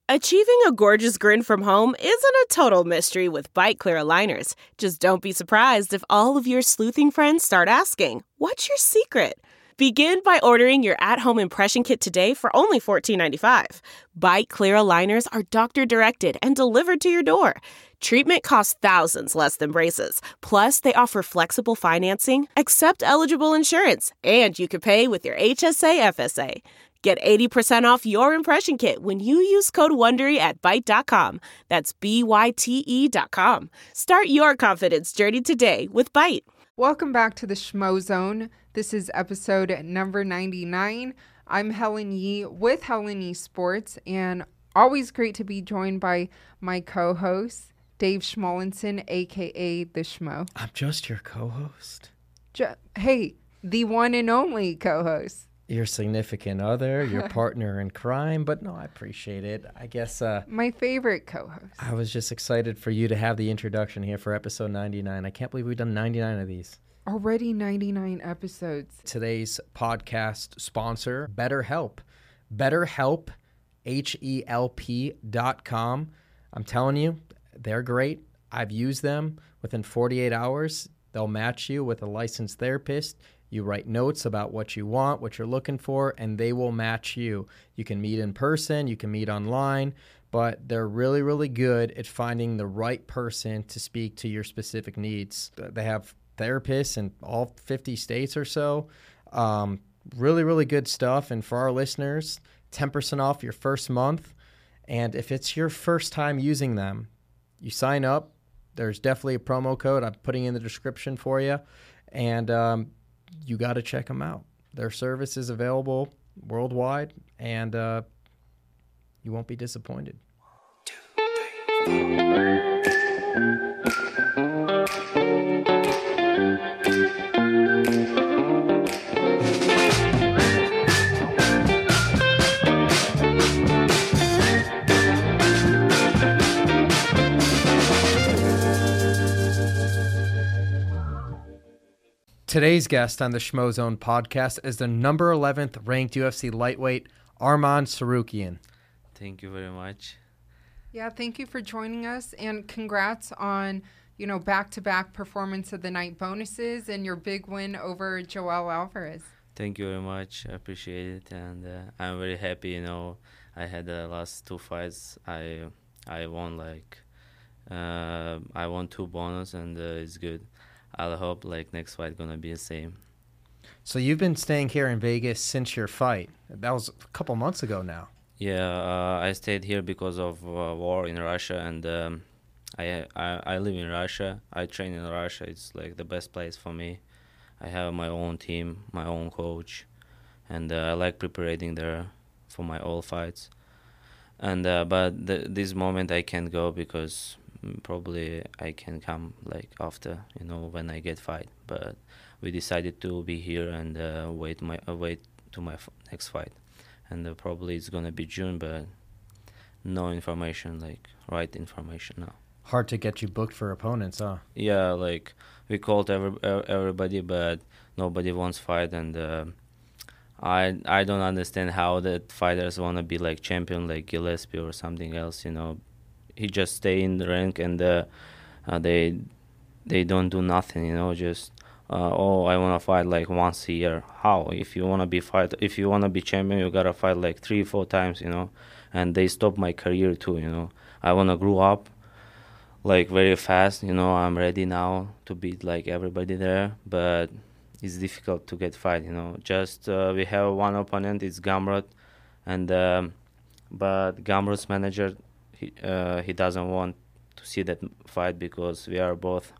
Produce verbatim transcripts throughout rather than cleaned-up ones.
Achieving a gorgeous grin from home isn't a total mystery with Byte Clear aligners. Just don't be surprised if all of your sleuthing friends start asking, "What's your secret?" Begin by ordering your at-home impression kit today for only fourteen ninety-five. Byte Clear aligners are doctor-directed and delivered to your door. Treatment costs thousands less than braces. Plus, they offer flexible financing, accept eligible insurance, and you can pay with your H S A F S A. Get eighty percent off your impression kit when you use code WONDERY at Byte dot com. That's B Y T E dot com. Start your confidence journey today with Byte. Welcome back to the Schmo Zone. This is episode number ninety-nine. I'm Helen Yee with Helen Yee Sports, and always great to be joined by my co-host, Dave Schmolenson, a k a. The Schmo. I'm just your co-host. Ju- hey, the one and only co-host. Your significant other, your partner in crime, but no, I appreciate it. I guess uh, my favorite co-host. I was just excited for you to have the introduction here for episode ninety-nine. I can't believe we've done ninety-nine of these. Already ninety-nine episodes. Today's podcast sponsor, BetterHelp. BetterHelp, H E L P dot com. I'm telling you, they're great. I've used them. Within forty-eight hours, they'll match you with a licensed therapist. You write notes about what you want, what you're looking for, and they will match you. You can meet in person, you can meet online, but they're really, really good at finding the right person to speak to your specific needs. They have therapists in all fifty states or so. Um, really, really good stuff. And for our listeners, ten percent off your first month. And if it's your first time using them, you sign up. There's definitely a promo code I'm putting in the description for you. And um, you got to check them out. Their service is available worldwide, and uh, you won't be disappointed. One, two, three. Today's guest on the Schmo Zone podcast is the number eleventh ranked U F C lightweight, Arman Tsarukyan. Thank you very much. Yeah, thank you for joining us, and congrats on, you know, back-to-back performance of the night bonuses and your big win over Joel Alvarez. Thank you very much. I appreciate it, and uh, I'm very happy. You know, I had the last two fights. I I won like uh, I won two bonus, and uh, it's good. I'll hope like next fight gonna be the same. So you've been staying here in Vegas since your fight. That was a couple months ago now. Yeah, uh, I stayed here because of uh, war in Russia, and um, I, I I live in Russia. I train in Russia. It's like the best place for me. I have my own team, my own coach, and uh, I like preparing there for my all fights. And uh, but the, this moment I can't go because probably I can come like after, you know, when I get fight. But we decided to be here and uh, wait my uh, wait to my f- next fight, and uh, probably it's gonna be June, but no information, like right information now. Hard to get you booked for opponents, huh? Yeah, like we called every, everybody, but nobody wants fight, and uh, I I don't understand how that fighters wanna be like champion, like Gillespie or something else, you know. He just stay in the rank, and uh, uh, they they don't do nothing, you know. Just uh, oh, I wanna fight like once a year. How? If you wanna be fight, if you wanna be champion, you gotta fight like three, four times, you know. And they stop my career too, you know. I wanna grow up like very fast, you know. I'm ready now to beat like everybody there, but it's difficult to get fight, you know. Just uh, we have one opponent, it's Gamrot, and um, but Gamrot's manager. He, uh, he doesn't want to see that fight because we are both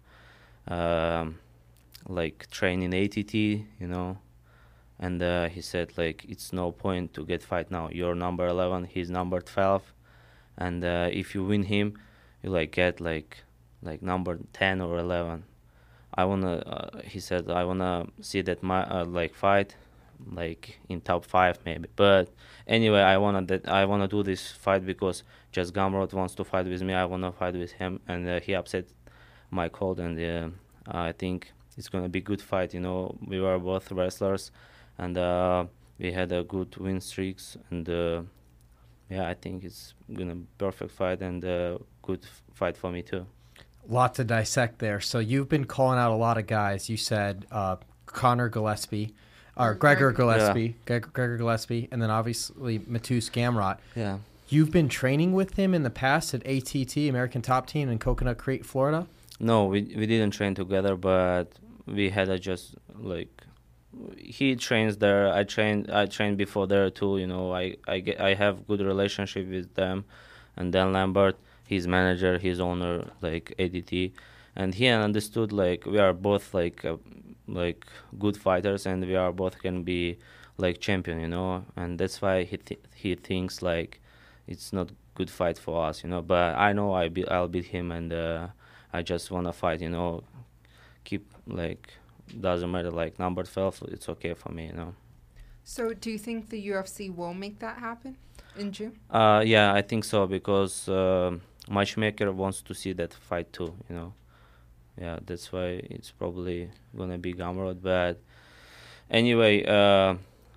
um, like training A T T, you know, and uh, he said like it's no point to get fight now. You're number eleven, he's number twelve, and uh, if you win him, you like get like like number ten or eleven. I wanna, uh, he said I wanna see that my uh, like fight like in top five maybe, but anyway, I wanna that I wanna do this fight because just Gamrot wants to fight with me. I wanna fight with him, and uh, he upset my call, and uh, I think it's gonna be good fight. You know, we were both wrestlers, and uh, we had a good win streaks, and uh, yeah, I think it's gonna be perfect fight and a good f- fight for me too. Lot to dissect there. So you've been calling out a lot of guys. You said uh, Connor Gillespie, or Or Gregor Greg- Gillespie, Gregor, Gregor Gillespie, and then obviously Matus Gamrot. Yeah. You've been training with him in the past at A T T, American Top Team in Coconut Creek, Florida? No, we we didn't train together, but we had a just like he trains there. I trained I trained before there too. You know, I I get, I have good relationship with them, and Dan Lambert, his manager, his owner, like A D T, and he understood like we are both like uh, like good fighters, and we are both can be like champion. You know, and that's why he th- he thinks like it's not good fight for us. You know, but I know I be- I'll beat him, and uh, I just wanna fight. You know, keep like. Doesn't matter, like number twelve, it's okay for me, you know. So, do you think the U F C will make that happen in June? Uh, yeah, I think so because uh, matchmaker wants to see that fight too, you know. Yeah, that's why it's probably gonna be Gamrot. But anyway, uh,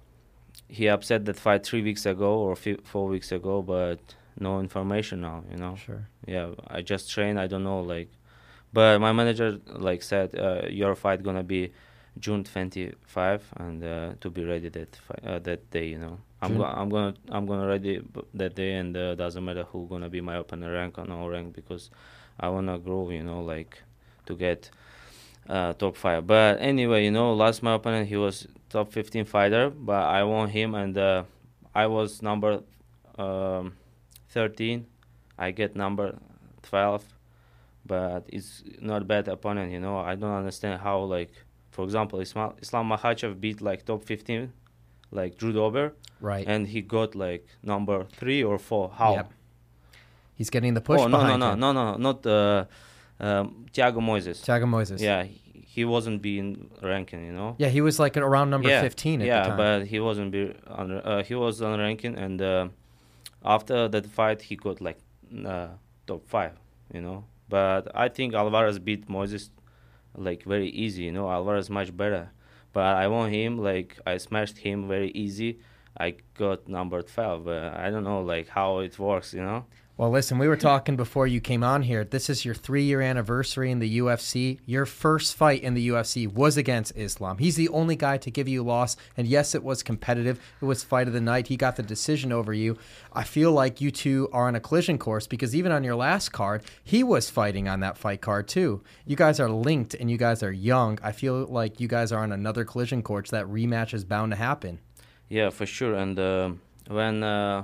he upset that fight three weeks ago or f- four weeks ago, but no information now, you know. Sure. Yeah, I just trained. I don't know, like. But my manager like said, uh, your fight gonna be June twenty-fifth, and uh, to be ready that fi- uh, that day. You know, I'm June- go- I'm gonna I'm gonna ready b- that day, and uh, doesn't matter who gonna be my opponent, rank or no rank, because I wanna grow. You know, like to get uh, top five. But anyway, you know, last my opponent he was top fifteen fighter, but I won him, and uh, I was number um, thirteen. I get number twelve. But it's not bad opponent, you know. I don't understand how, like, for example, Islam, Islam Makhachev beat like top fifteen, like Drew Dober, Right. and he got like number three or four. How? Yep. He's getting the push Oh no no behind no him. no no not uh, um, Thiago Moises. Thiago Moises. Yeah, he, he wasn't being ranking, you know. Yeah, he was like around number yeah, fifteen at yeah, the time. but he wasn't be on. Uh, he was on ranking, and uh, after that fight, he got like uh, top five, you know. But I think Alvarez beat Moises like very easy, you know. Alvarez much better, but I won him like I smashed him very easy. I got number twelve, but I don't know like how it works, you know. Well, listen, we were talking before you came on here. This is your three-year anniversary in the U F C. Your first fight in the U F C was against Islam. He's the only guy to give you a loss. And yes, it was competitive. It was fight of the night. He got the decision over you. I feel like you two are on a collision course because even on your last card, he was fighting on that fight card too. You guys are linked and you guys are young. I feel like you guys are on another collision course. That rematch is bound to happen. Yeah, for sure. And uh, when uh,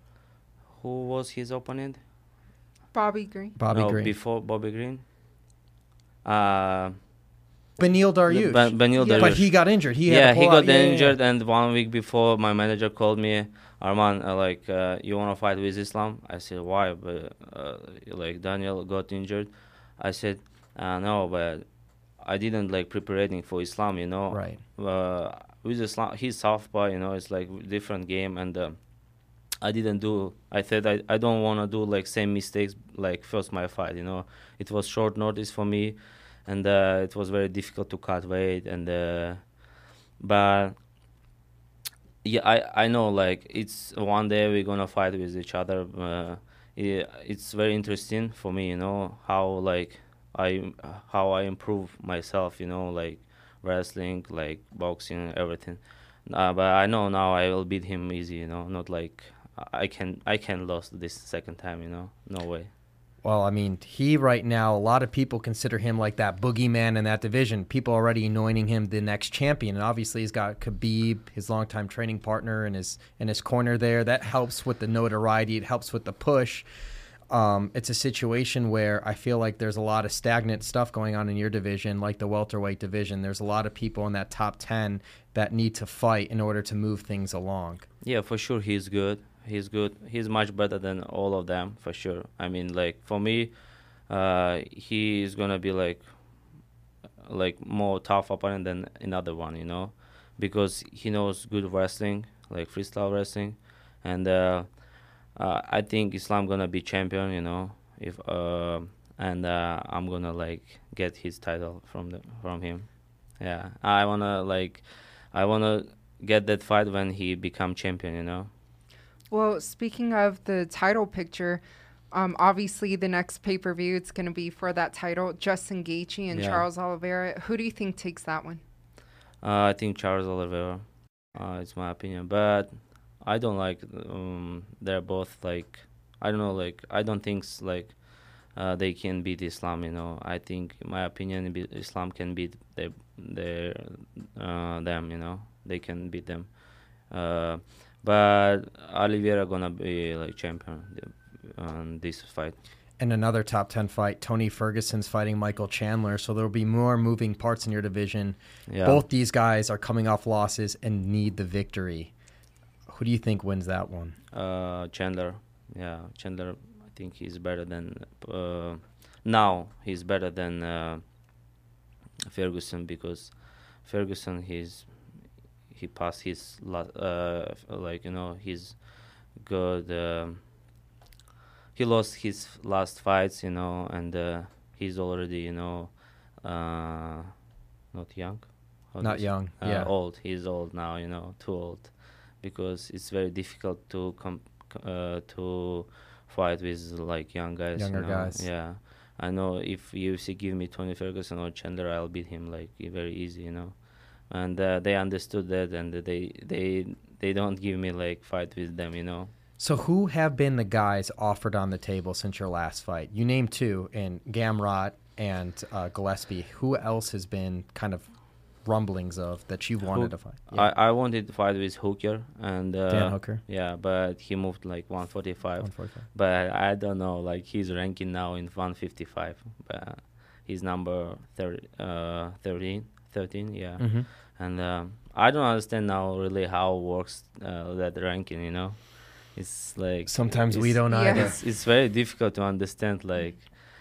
who was his opponent? Bobby Green. Bobby no, Green. before Bobby Green. Uh, Benil Dariush. Ben- Benil Yeah. Dariush. But he got injured. He yeah, had a he pullout. got Yeah, yeah, yeah. injured, and one week before, my manager called me, Arman, uh, like, uh, you want to fight with Islam? I said, why? But uh, like Daniel got injured. I said, uh, no, but I didn't like preparing for Islam, you know. Right. Uh, with Islam, he's southpaw, you know. It's like different game, and uh, I didn't do. I said I, I don't want to do like same mistakes like first my fight, you know. It was short notice for me, and uh, it was very difficult to cut weight, and uh, but yeah, I I know like it's one day we're gonna fight with each other. Uh, it, it's very interesting for me, you know, how like I how I improve myself, you know, like wrestling, like boxing, everything. Uh, but I know now I will beat him easy, you know, not like I can I can lose this second time, you know, no way. Well, I mean, he right now, a lot of people consider him like that boogeyman in that division. People already anointing him the next champion. And obviously he's got Khabib, his longtime training partner, in his in his corner there. That helps with the notoriety. It helps with the push. Um, it's a situation where I feel like there's a lot of stagnant stuff going on in your division, like the welterweight division. There's a lot of people in that top ten that need to fight in order to move things along. Yeah, for sure he's good. He's good. He's much better than all of them, for sure. I mean, like, for me, uh, he is going to be, like, like more tough opponent than another one, you know, because he knows good wrestling, like freestyle wrestling. And uh, uh, I think Islam going to be champion, you know, if uh, and uh, I'm going to, like, get his title from the from him. Yeah, I want to, like, I want to get that fight when he become champion, you know. Well, speaking of the title picture, um, obviously the next pay-per-view, it's going to be for that title, Justin Gaethje and Yeah. Charles Oliveira. Who do you think takes that one? Uh, I think Charles Oliveira. Uh, it's my opinion, but I don't like. Um, they're both like, I don't know, like I don't think s- like uh, they can beat Islam. You know, I think, in my opinion, be- Islam can beat their, their uh, them. You know, they can beat them. Uh, but Oliveira gonna be like champion on this fight. In another top ten fight, Tony Ferguson's fighting Michael Chandler, so there'll be more moving parts in your division. Yeah. Both these guys are coming off losses and need the victory. Who do you think wins that one? Uh, Chandler, yeah, Chandler. I think he's better than uh, now. He's better than uh, Ferguson, because Ferguson he's he passed his la- uh, like you know he's good. Um he lost his last fights, you know, and uh, he's already you know uh, not young. How Not to say- young, uh, yeah. Old. He's old now, you know, too old, because it's very difficult to com- uh, to fight with like young guys. Younger you know? guys. Yeah, I know if U F C give me Tony Ferguson or Chandler, I'll beat him like e- very easy, you know. And uh, they understood that, and they they they don't give me like fight with them, you know. So who have been the guys offered on the table since your last fight? You named two, in Gamrot and uh, Gillespie. Who else has been kind of rumblings of that you wanted Hook- to fight? I, I wanted to fight with Hooker and uh, Dan Hooker, yeah, but he moved like one forty-five. one forty-five. But I don't know, like he's ranking now in one fifty-five. But he's number thirty, uh, thirteen, thirteen, yeah. Mm-hmm. And um, I don't understand now really how it works uh, that ranking. You know, it's like Sometimes we it's- don't Yeah. either. It's, it's very difficult to understand. Like,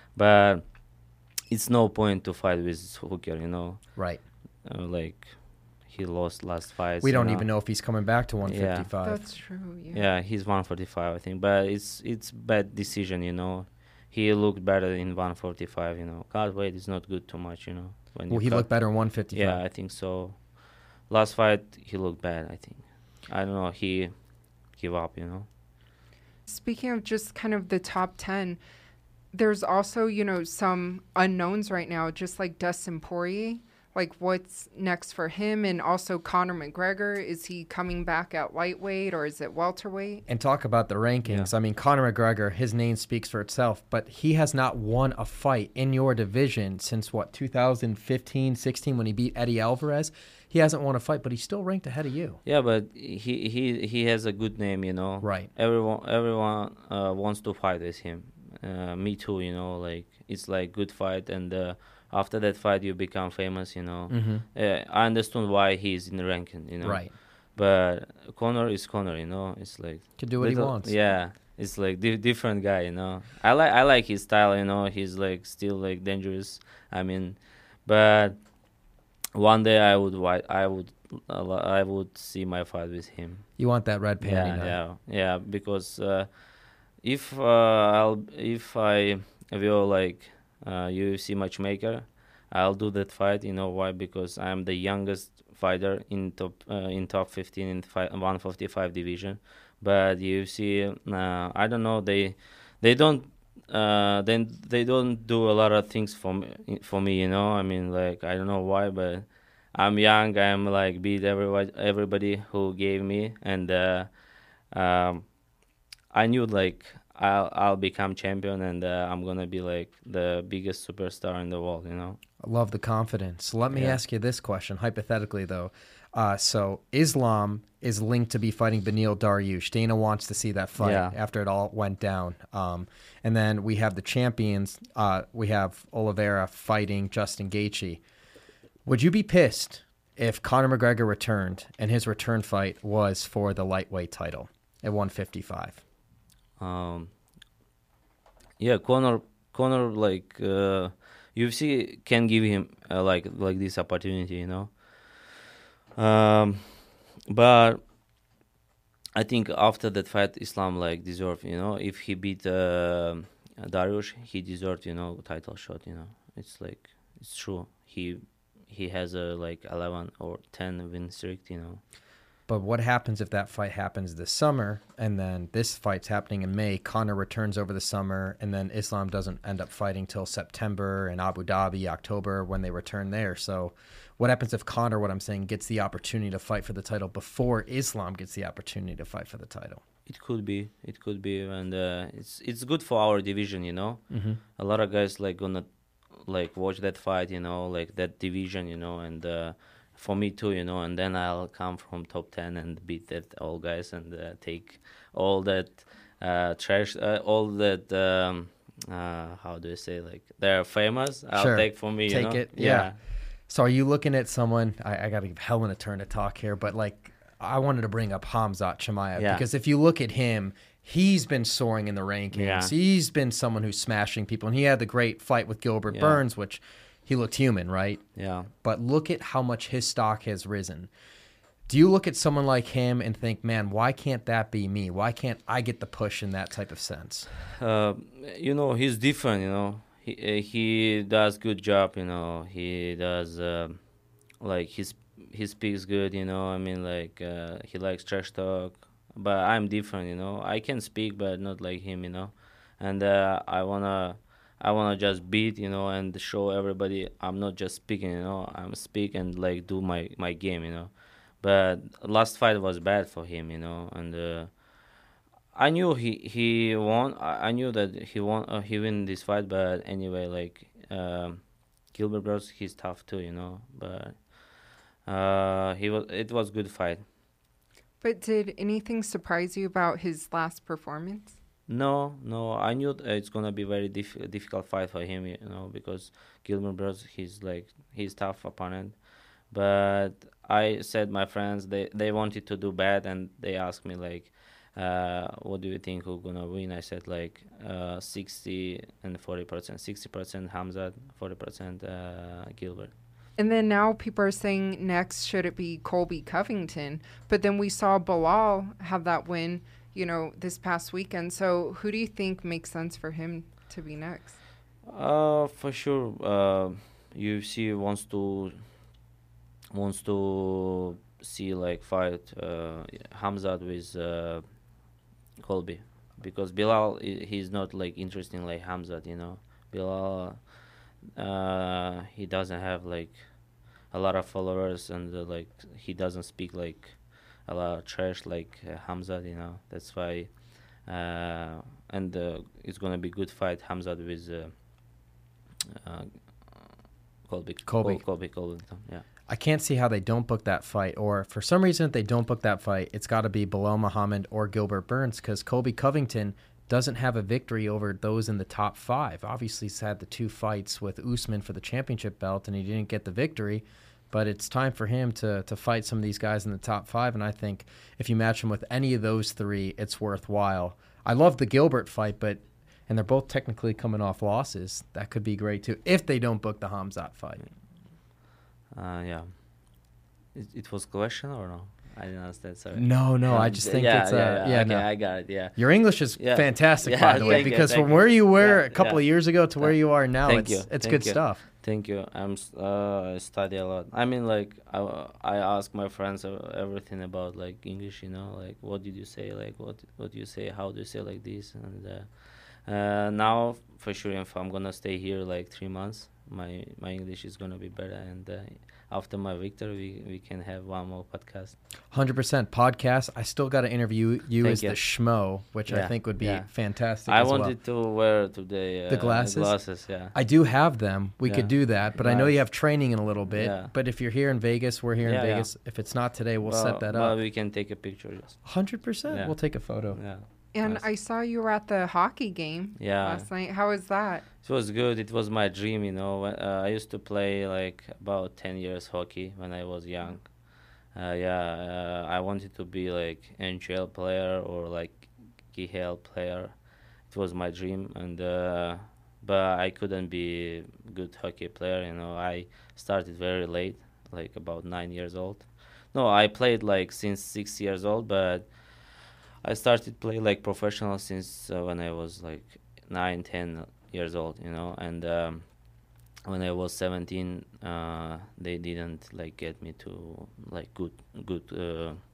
but it's no point to fight with Hooker. You know, Right. uh, like he lost last fight. We don't even know if he's coming back to one fifty-five. That's true. Yeah. Yeah, he's one forty-five, I think, but it's it's bad decision, you know. He looked better in one forty-five, you know. Cut weight is not good too much, you know. When Well, you he cut- looked better in one fifty-five. Yeah, I think so. Last fight, he looked bad, I think. I don't know. He give up, you know. Speaking of just kind of the top ten, there's also, you know, some unknowns right now, just like Dustin Poirier. Like, what's next for him? And also Conor McGregor. Is he coming back at lightweight or is it welterweight? And talk about the rankings. I mean, Conor McGregor, his name speaks for itself, but he has not won a fight in your division since, what, two thousand fifteen, sixteen, when he beat Eddie Alvarez. He hasn't won a fight, but he's still ranked ahead of you. Yeah, but he he he has a good name, you know. Right. Everyone everyone uh, wants to fight with him. Uh, me too, you know. Like it's like good fight, and uh, after that fight, you become famous, you know. Mm-hmm. Uh, I understand why he's in the ranking, you know. Right. But Conor is Conor, you know. It's like Can do what he little- wants. Yeah, it's like di- different guy, you know. I like I like his style, you know. He's like still like dangerous. I mean, but one day I would wi- I would uh, li- I would see my fight with him. You want that red panty Yeah, night. yeah, yeah. Because uh, if uh, I'll if I will like uh, U F C matchmaker, I'll do that fight. You know why? Because I'm the youngest fighter in top uh, in top fifteen in fi- one fifty-five division. But U F C, uh, I don't know. They they don't uh, then they don't do a lot of things for me, for me. You know, I mean, like I don't know why, but I'm young. I'm like beat everybody everybody who gave me, and uh, um, I knew like I'll I'll become champion, and uh, I'm gonna be like the biggest superstar in the world. You know. I love the confidence. Let me Yeah. ask you this question, hypothetically, though. Uh, so Islam is linked to be fighting Beneil Dariush. Dana wants to see that fight Yeah. after it all went down. Um, and then we have the champions. Uh, we have Oliveira fighting Justin Gaethje. Would you be pissed if Conor McGregor returned and his return fight was for the lightweight title at one fifty-five? Um, yeah, Conor, Conor, like uh, U F C can give him uh, like like this opportunity, you know. Um, but I think after that fight, Islam like deserved, you know. If he beat uh, Dariush, he deserved, you know, title shot. You know, it's like it's true. He he has a like eleven or ten win streak, you know. But what happens if that fight happens this summer, and then this fight's happening in May, Conor returns over the summer, and then Islam doesn't end up fighting till September in Abu Dhabi, October, when they return there. So what happens if Conor, what I'm saying, gets the opportunity to fight for the title before Islam gets the opportunity to fight for the title? It could be, it could be, and uh, it's it's good for our division, you know. Mm-hmm. A lot of guys like gonna like watch that fight, you know, like that division, you know, and uh, for me too, you know. And then I'll come from top ten and beat that all guys and uh, take all that uh, trash, uh, all that. Um, uh, how do you say, like they're famous? I'll Sure. take for me, Take you know? it, yeah. So are you looking at someone, I, I got to give Helen a turn to talk here, but like I wanted to bring up Khamzat Chimaev Yeah. because if you look at him, he's been soaring in the rankings. Yeah. He's been someone who's smashing people, and he had the great fight with Gilbert Yeah. Burns, which he looked human, right? Yeah. But look at how much his stock has risen. Do you look at someone like him and think, man, why can't that be me? Why can't I get the push in that type of sense? Uh, you know, he's different, you know. He uh, he does good job, you know. He does uh, like his he speaks good, you know. I mean, like uh, he likes trash talk, but I'm different, you know. I can speak, but not like him, you know. And uh, I wanna I wanna just beat, you know, and show everybody I'm not just speaking, you know. I'm speak and like do my my game, you know. But last fight was bad for him, you know, and. Uh, I knew he he won. I I knew that he won. Uh, he win this fight, but anyway, like um, Gilbert Burns, he's tough too, you know. But uh, he was. It was good fight. But did anything surprise you about his last performance? No, no. I knew th- it's gonna be very diff- difficult fight for him, you know, because Gilbert Burns, he's like he's tough opponent. But I said my friends they they wanted to do bad, and they asked me like. Uh, what do you think who's gonna win? I said like uh, sixty and forty percent. sixty percent Khamzat, forty percent uh, Gilbert. And then now people are saying next should it be Colby Covington? But then we saw Bilal have that win, you know, this past weekend. So who do you think makes sense for him to be next? Uh, for sure. Uh, U F C wants to wants to see like fight uh, Khamzat with. Uh, Colby, because Bilal i- he's not like interesting like Khamzat, you know. Bilal, uh, he doesn't have like a lot of followers, and uh, like he doesn't speak like a lot of trash like uh, Khamzat, you know. That's why, uh, and uh, it's gonna be good fight Khamzat with uh, uh, Colby. Colby. Col- Colby Covington, yeah. I can't see how they don't book that fight, or for some reason, if they don't book that fight, it's got to be Bilal Muhammad or Gilbert Burns, because Colby Covington doesn't have a victory over those in the top five. Obviously, he's had the two fights with Usman for the championship belt, and he didn't get the victory. But it's time for him to to fight some of these guys in the top five, and I think if you match him with any of those three, it's worthwhile. I love the Gilbert fight, but and they're both technically coming off losses. That could be great too if they don't book the Khamzat fight. Uh, yeah. It, it was question or no? I didn't understand. Sorry. No, no, I Um, just th- think yeah, it's uh, yeah, yeah, yeah. Okay, no. I got it. Yeah. Your English is Yeah. fantastic, Yeah, by the way, thank you, because thank from you. where you were Yeah, a couple yeah. of years ago to where Yeah. you are now, Thank it's you, it's thank good you. stuff. Thank you. I'm s- uh, I study a lot. I mean, like I I ask my friends uh, everything about like English. You know, like what did you say? Like what what do you say? How do you say like this? And uh, uh, now for sure, if I'm gonna stay here like three months, my my English is gonna be better. And uh, after my victory, we, we can have one more podcast. one hundred percent podcast. I still got to interview you Thank as you. the schmo, which I Yeah, think would be yeah. fantastic I as well. wanted to wear today uh, The glasses? Glasses, yeah. I do have them. We could Yeah. do that, but I know Nice. you have training in a little bit. Yeah. But if you're here in Vegas, we're here Yeah, in yeah. Vegas. If it's not today, we'll Well, set that well, up. we can take a picture. Just one hundred percent. Yeah. We'll take a photo. yeah. And Nice. I saw you were at the hockey game Yeah. last night. How was that? It was good. It was my dream, you know. When- Uh, I used to play like about ten years hockey when I was young. Uh, yeah, uh, I wanted to be like N H L player or like K H L player. It was my dream, and uh, but I couldn't be good hockey player. You know, I started very late, like about nine years old. No, I played like since six years old, but I started play like professional since uh, when I was like nine, ten years old, you know. And um, when I was seventeen, uh, they didn't like get me to like good, good uh,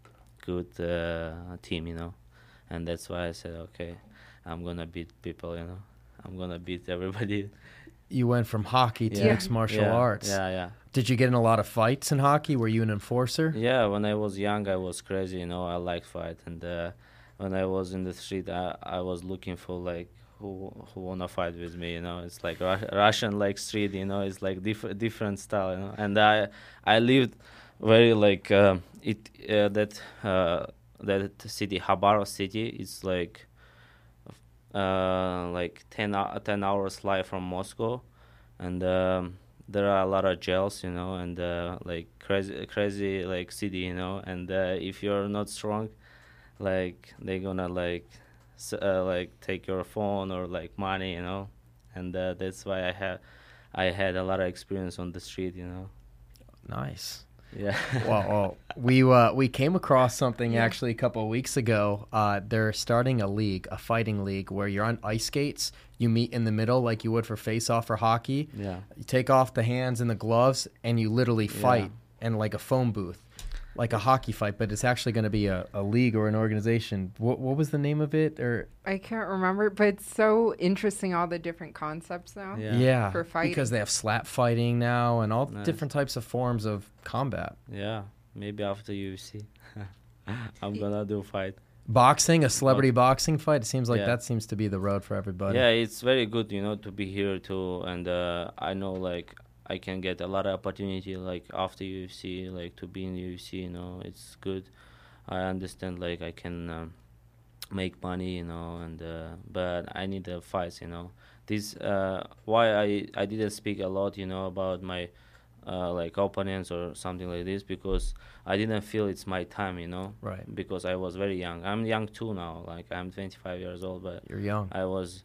good uh, team, you know, and that's why I said, okay, I'm gonna beat people, you know, I'm gonna beat everybody. You went from hockey to Yeah. mixed martial yeah, arts. Yeah, yeah. Did you get in a lot of fights in hockey? Were you an enforcer? Yeah, when I was young, I was crazy, you know. I liked fight, and uh, when I was in the street, I, I was looking for like who who wanna fight with me, you know. It's like Ru- Russian like street, you know. It's like different different style, you know. And I I lived very like uh, it uh, that uh, that city Khabarovsk city. It's like uh, like ten hou- ten hours flight from Moscow, and. Um, there are a lot of jails, you know, and uh, like crazy, crazy like city, you know, and uh, if you're not strong, like they're gonna like, s- uh, like take your phone or like money, you know, and uh, that's why I had, I had a lot of experience on the street, you know. Nice. Yeah. well, well, we uh, we came across something Yeah. actually a couple of weeks ago. Uh, they're starting a league, a fighting league, where you're on ice skates. You meet in the middle like you would for face-off or hockey. Yeah. You take off the hands and the gloves, and you literally fight in like a phone booth, like a hockey fight. But it's actually going to be a, a league or an organization. What what was the name of it? Or I can't remember, but it's so interesting, all the different concepts now. Yeah. yeah, For fighting. because they have slap fighting now and all Nice. different types of forms of combat. Yeah. Maybe after U F C, I'm gonna do fight. Boxing, a celebrity boxing fight. It seems like Yeah. that seems to be the road for everybody. Yeah, it's very good, you know, to be here too, and uh, I know like I can get a lot of opportunity like after U F C, like to be in U F C, you know, it's good. I understand like I can um, make money, you know, and uh, but I need the fights, you know. This uh, why I I didn't speak a lot, you know, about my uh, like opponents or something like this because I didn't feel it's my time, you know. Right. Because I was very young. I'm young too now. Like I'm twenty-five years old, but You're young. I was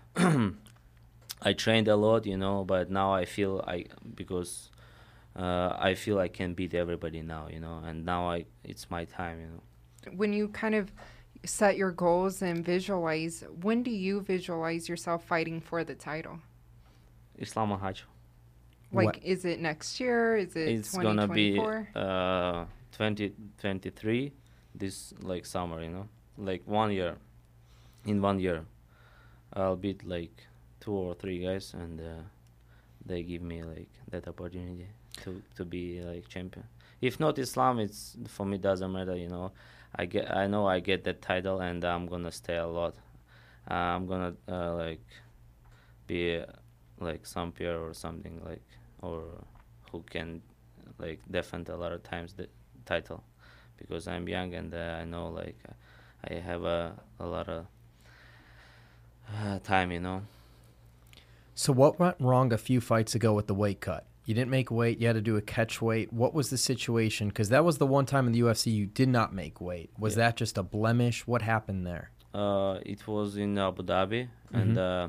I trained a lot, you know, but now I feel I because uh, I feel I can beat everybody now, you know, and now I it's my time, you know. When you kind of set your goals and visualize, when do you visualize yourself fighting for the title? Islam Makhachev. Like, What- is it next year? Is it It's gonna be 2024? uh twenty twenty-three this like summer, you know, like one year. In one year, I'll beat like two or three guys, and uh, they give me like that opportunity to to be like champion. If not Islam, it's for me doesn't matter, you know. I get I know I get that title, and I'm gonna stay a lot. Uh, I'm gonna uh, like be uh, like some peer or something like or who can like defend a lot of times the title because I'm young and uh, I know like I have a a lot of uh, time, you know. So what went wrong a few fights ago with the weight cut? You didn't make weight. You had to do a catch weight. What was the situation? Because that was the one time in the U F C you did not make weight. Was Yeah. that just a blemish? What happened there? Uh, it was in Abu Dhabi, and uh,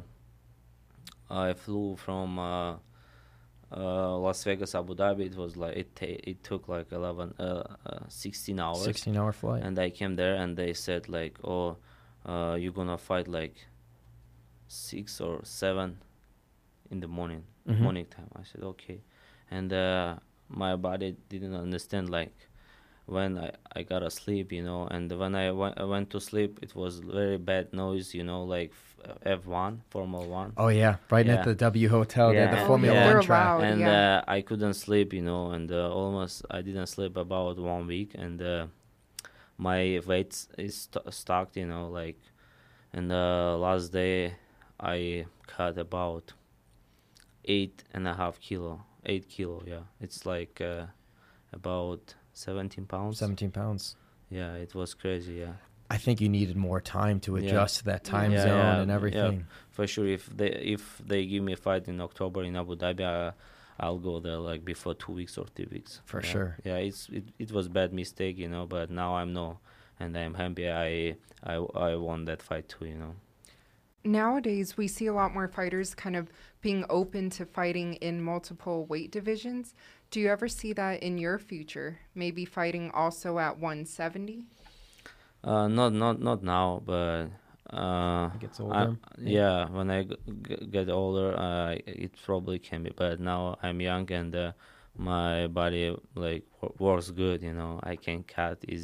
I flew from uh, uh, Las Vegas, Abu Dhabi. It was like it ta- it took like eleven, uh, uh, sixteen hours, sixteen-hour flight. and I came there, and they said like, oh, uh, you're gonna fight like six or seven in the morning, Mhm. morning time. I said okay, and uh, my body didn't understand like when I, I gotta sleep, you know, and when I, w- I went to sleep, it was very bad noise, you know, like F one, Formula One. Oh, yeah. Right Yeah. at the W Hotel there, the Yeah. Oh, Formula yeah, One they're track. loud. and yeah. uh, I couldn't sleep, you know, and uh, almost I didn't sleep about one week, and uh, my weight is st- stuck, you know, like, and uh, last day I cut about eight and a half kilo, eight kilo, yeah, it's like uh, about seventeen pounds. seventeen pounds. Yeah, it was crazy, yeah. I think you needed more time to Yeah. adjust to that time Yeah, zone yeah, and yeah. everything. For sure, if they if they give me a fight in October in Abu Dhabi, uh, I'll go there like before two weeks or three weeks. For Yeah. sure. Yeah, it's it, it was bad mistake, you know, but now I'm no, and I'm happy I I I won that fight too, you know. Nowadays, we see a lot more fighters kind of being open to fighting in multiple weight divisions. Do you ever see that in your future? Maybe fighting also at one seventy? Uh, not not not now, but uh, It gets I- older. yeah, when I g- g- get older, uh, it probably can be. But now I'm young and uh, my body like w- works good. You know, I can cut easy.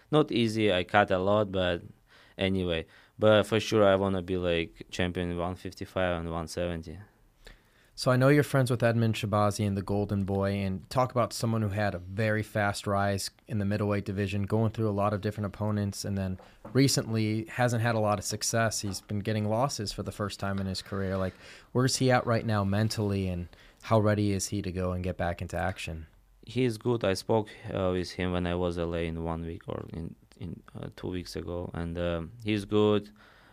not easy. I cut a lot, but anyway. But for sure, I want to be like champion in one fifty-five and one seventy. So I know you're friends with Edmund Shabazian, the Golden Boy, and talk about someone who had a very fast rise in the middleweight division, going through a lot of different opponents, and then recently hasn't had a lot of success. He's been getting losses for the first time in his career. Like, where's he at right now mentally, and how ready is he to go and get back into action? He's good. I spoke uh, with him when I was L A in one week or in in uh, two weeks ago, and um, he's good.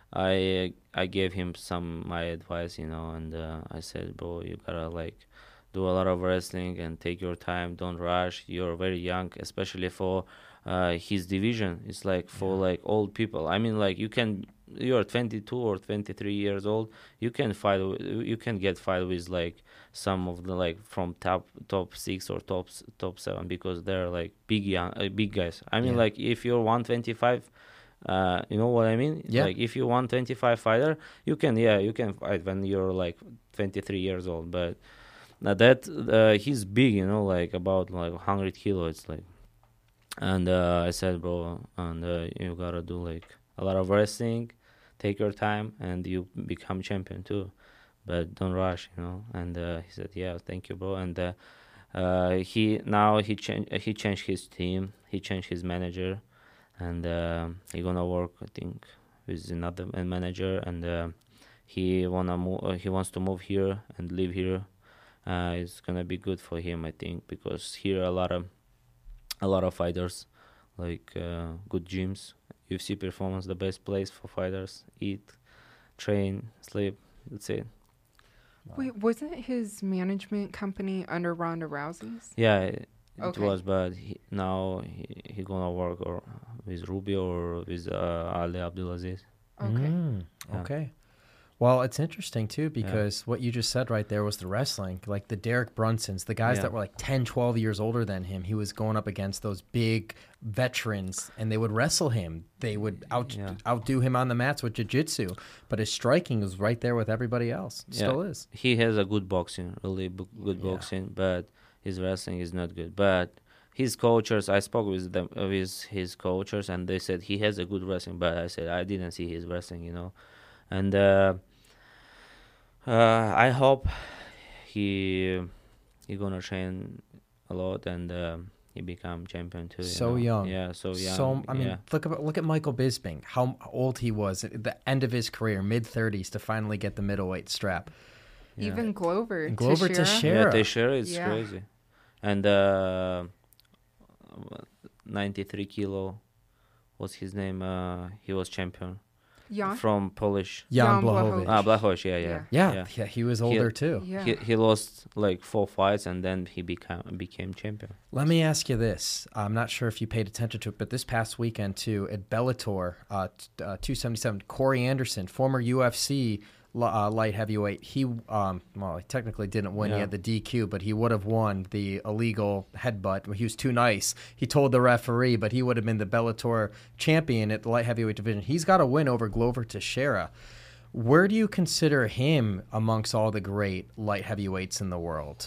I I gave him some my advice, you know, and uh, I said, bro, you gotta like do a lot of wrestling and take your time. Don't rush. You're very young, especially for uh, his division. It's like for like old people. I mean, like you can, you're twenty-two or twenty-three years old. You can fight. You can get fight with like some of the like from top top six or top top seven because they're like big young uh, big guys. I mean, Yeah. like if you're one twenty-five. Uh, you know what I mean? Yeah. Like if you one twenty-five fighter, you can yeah you can fight when you're like twenty-three years old. But now that uh, he's big, you know, like about like one hundred kilos. It's like, and uh, I said, bro, and uh, you gotta do like a lot of wrestling, take your time, and you become champion too. But don't rush, you know. And uh, he said, yeah, thank you, bro. And uh, uh, he now he changed he changed his team, he changed his manager. And uh, he gonna work, I think, with another manager, and uh, he wanna move. Uh, he wants to move here and live here. Uh, it's gonna be good for him, I think, because here a lot of a lot of fighters, like uh, good gyms, U F C Performance, the best place for fighters. Eat, train, sleep. That's it. Wait, wasn't his management company under Ronda Rousey's? Yeah, it, it Okay. was, but he, now he, he gonna work or with Rubio or with uh, Ali Abdulaziz. Okay. Mm, Yeah. okay. Well, it's interesting, too, because what you just said right there was the wrestling. Like the Derek Brunsons, the guys Yeah. that were like ten, twelve years older than him, he was going up against those big veterans, and they would wrestle him. They would out Yeah. outdo him on the mats with jiu-jitsu, but his striking was right there with everybody else. Yeah. Still is. He has a good boxing, really b- good Yeah. boxing, but his wrestling is not good. But his coaches, I spoke with them, uh, with his coaches, and they said he has a good wrestling. But I said I didn't see his wrestling, you know, and uh, uh, I hope he he gonna train a lot and uh, he become champion too. you So know. young. yeah, so young. So, I mean, yeah. look at look at Michael Bisping, how old he was at the end of his career, mid-thirties, to finally get the middleweight strap. Yeah. Even Glover. And Glover Teixeira. Teixeira. Yeah, Teixeira is Yeah. crazy. And uh, ninety-three kilo, what's his name? Uh, he was champion Jan? from Polish. Jan Jan Blachowicz. Blachowicz. Ah, Blachowicz, yeah, yeah. Yeah. Yeah, yeah. yeah, he was older too. Yeah. He he lost like four fights and then he became became champion. Let me ask you this. I'm not sure if you paid attention to it, but this past weekend, too, at Bellator uh, t- uh, two seventy-seven, Corey Anderson, former U F C li- uh, light heavyweight, he, um, well, he technically didn't win. He Yeah. had the D Q, but he would have won the illegal headbutt. He was too nice. He told the referee, but he would have been the Bellator champion at the light heavyweight division. He's got a win over Glover Teixeira. Where do you consider him amongst all the great light heavyweights in the world?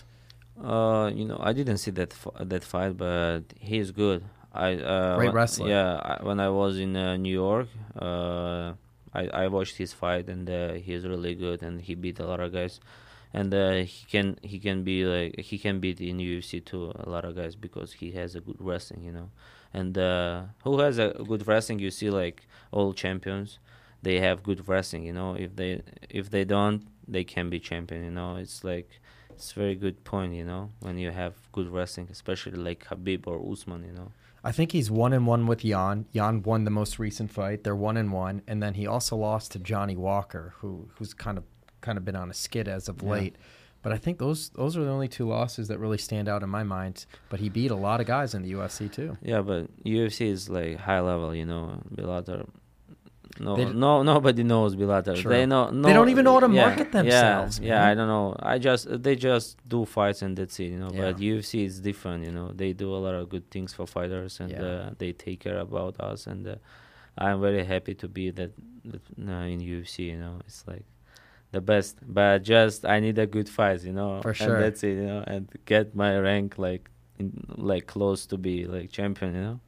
Uh, you know, I didn't see that f- that fight, but he's good. I uh, Great when- wrestler. Yeah, I, when I was in uh, New York, uh, I I watched his fight and uh, he's really good and he beat a lot of guys, and uh, he can he can be like he can beat in U F C too a lot of guys because he has a good wrestling, you know, and uh, who has a good wrestling? You see, like all champions, they have good wrestling, you know. If they if they don't, they can be champion, you know. It's like. It's a very good point, you know, when you have good wrestling, especially like Khabib or Usman, you know. I think he's one and one with Jan. Jan won the most recent fight. They're one and one, and then he also lost to Johnny Walker, who who's kind of kind of been on a skid as of Yeah. late. But I think those those are the only two losses that really stand out in my mind. But he beat a lot of guys in the U F C too. Yeah, but U F C is like high level, you know. Bellator, no, They d- no, nobody knows Bellator. True. They know, no, They don't even know how to yeah, market themselves, Yeah, yeah, man. I don't know. I just they just do fights and that's it, you know. Yeah. But U F C is different, you know. They do a lot of good things for fighters and Yeah. uh, they take care about us. And uh, I'm very happy to be that, that uh, in U F C, you know. It's like the best, but just I need a good fight, you know. For sure. And that's it, you know, and get my rank like in, like close to be like champion, you know.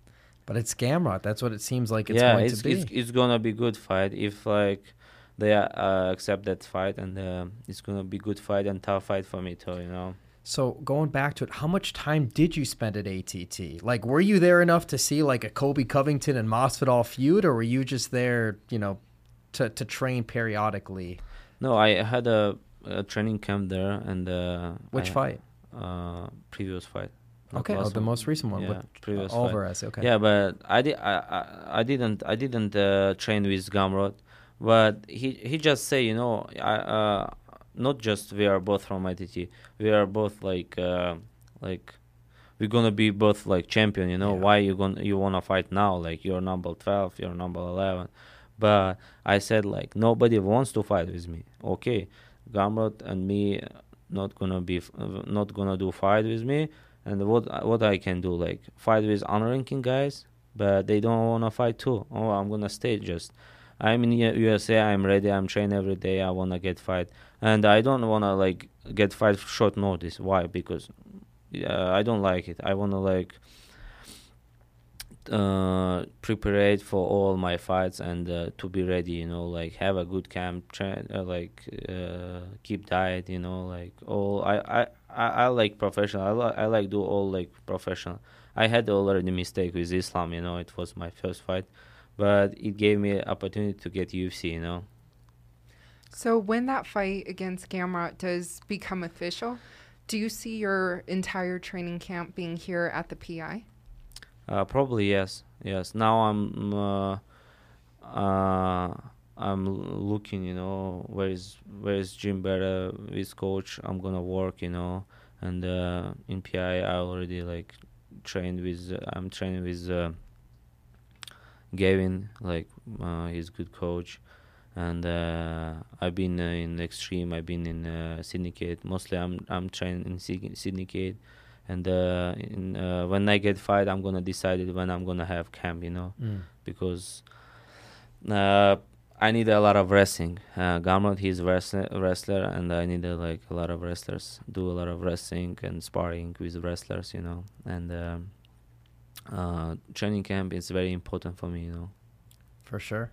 But it's Gamrot. That's what it seems like it's yeah, going it's, to be. it's it's gonna be good fight if like they uh, accept that fight, and uh, it's gonna be good fight and tough fight for me too. You know. So going back to it, how much time did you spend at A T T? Like, were you there enough to see like a Colby Covington and Masvidal feud, or were you just there, you know, to to train periodically? No, I had a, a training camp there, and uh, Which I, fight? Uh, previous fight. Not Okay, oh, last the one. most recent one Yeah, with previous uh, fight. Alvarez. Okay. Yeah, but I did. I, I, I didn't. I didn't uh, train with Gamrot, but he he just say, you know, I uh, not just we are both from I T T. We are both like uh, like we're gonna be both like champion. You know, Yeah. why you gonna you wanna fight now? Like you're number twelve, you're number eleven. But I said like nobody wants to fight with me. Okay, Gamrot and me not gonna be f- not gonna do fight with me. And what what I can do, like fight with unranking guys, but they don't wanna fight too. Oh, I'm gonna stay just. I'm in U S A. I'm ready. I'm trained every day. I wanna get fight, and I don't wanna like get fight short notice. Why? Because uh, I don't like it. I wanna like uh, prepare for all my fights and uh, to be ready. You know, like have a good camp, train, uh, like uh, keep diet. You know, like all I I. I, I like professional. I, li- I like do all like professional. I had already mistake with Islam, you know. It was my first fight, but it gave me opportunity to get U F C, you know. So when that fight against Gamrot does become official, do you see your entire training camp being here at the P I? Uh, probably yes, yes. Now I'm uh, uh, I'm l- looking, you know, where is where is Jim Berra with coach? I'm gonna work, you know, and uh, in P I I already like trained with. Uh, I'm training with uh, Gavin, like uh, he's good coach, and uh, I've been uh, in Extreme. I've been in uh, Syndicate. Mostly I'm I'm training in Sy- Syndicate, and uh, in, uh, when I get fight, I'm gonna decide it when I'm gonna have camp, you know, Mm. because. Uh, I need a lot of wrestling. Uh, Gamrot, he's wrestler, wrestler, and I need uh, like a lot of wrestlers. Do a lot of wrestling and sparring with wrestlers, you know. And um, uh, training camp is very important for me, you know. For sure.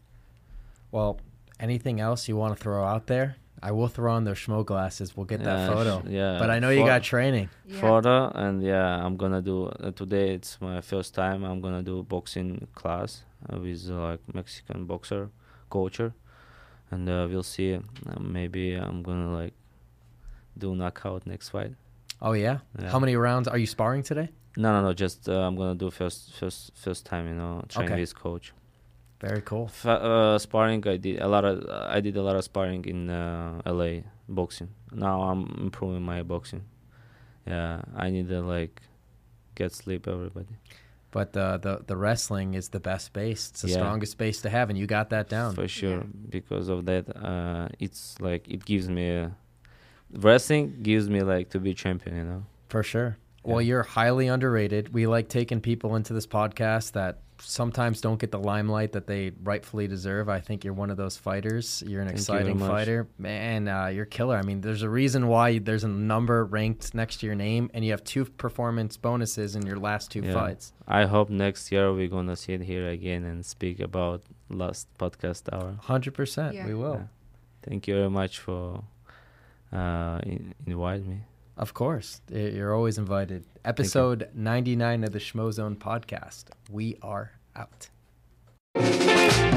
Well, anything else you want to throw out there? I will throw on those schmo glasses. We'll get that Yeah, photo. sh- yeah. But I know you Pho- got training. Yeah. Photo, and yeah, I'm gonna do uh, today. It's my first time. I'm gonna do boxing class uh, with uh, like Mexican boxer, coacher, and uh, we'll see. Uh, maybe I'm gonna like do knockout next fight. Oh, yeah? Yeah. How many rounds? Are you sparring today? No, no, no. Just uh, I'm gonna do first, first, first time. You know, train Okay. with coach. Very cool. F- uh, sparring. I did a lot of. Uh, I did a lot of sparring in uh, L A boxing. Now I'm improving my boxing. Yeah, I need to like get sleep. Everybody. But the, the, the wrestling is the best base. It's the Yeah. strongest base to have, and you got that down. For sure. Yeah. Because of that, uh, it's like it gives me. A, wrestling gives me like to be champion. You know. For sure. Well, Yeah. you're highly underrated. We like taking people into this podcast that sometimes don't get the limelight that they rightfully deserve. I think you're one of those fighters. You're an Thank you very exciting much. fighter. Man, uh, you're killer. I mean, there's a reason why there's a number ranked next to your name, and you have two performance bonuses in your last two Yeah. fights. I hope next year we're gonna sit here again and speak about last podcast hour. one hundred percent. Yeah. We will. Yeah. Thank you very much for uh, in- inviting me. Of course. Y- You're always invited. Episode ninety-nine of the Schmo Zone podcast. We are out.